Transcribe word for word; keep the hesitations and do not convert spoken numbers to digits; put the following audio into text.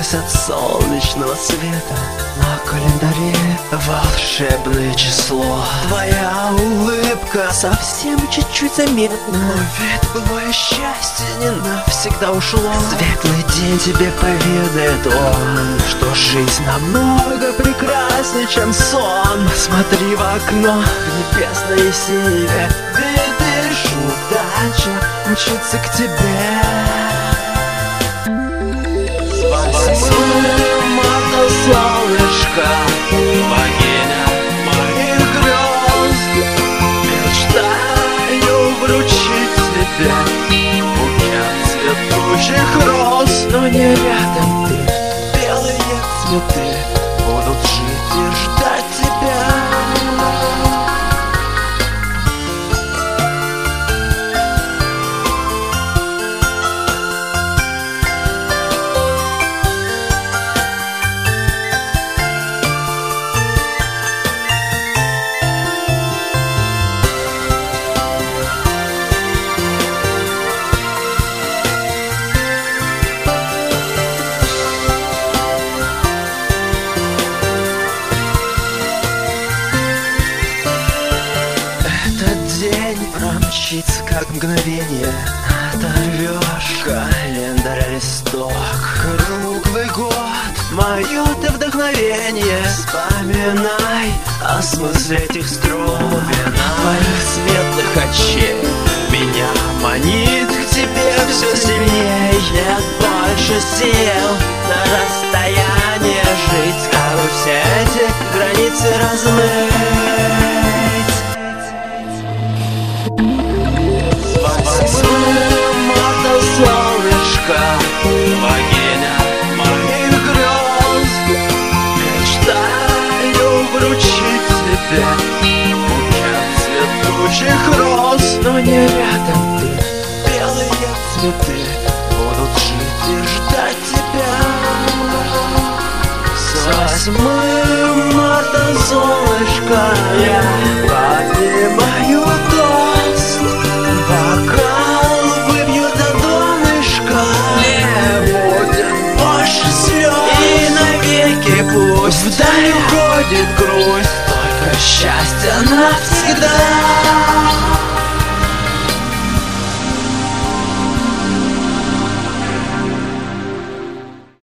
Прячась от солнечного света, на календаре волшебное число. Твоя улыбка совсем чуть-чуть заметна, но ведь былое счастье не навсегда ушло. Светлый день тебе поведает он, что жизнь намного прекраснее, чем сон. Смотри в окно, в небесное синеве, видишь, удача мчится к тебе. Мата солнышко, богиня моих грез, мечтаю вручить тебе букет цветущих роз. Но не рядом ты, белые цветы будут жить и ждать тебя. Промчится, как мгновение, оторвешь календарь листок. Круглый год, мое ты вдохновение. Вспоминай о смысле этих строк. Твоих светлых очей меня манит к тебе все сильнее. Нет больше сил на расстоянии жить, а вы все эти границы размыть. Солнышко, богиня моих грез, мечтаю вручить тебе букет цветущих роз. Но не рядом ты, белые цветы будут жить и ждать тебя. С восьмым марта, солнышко, я поднимаю тост. Бокал выпью до донышка, не будет больше слез. И навеки пусть вдаль уходит грусть, только счастье навсегда.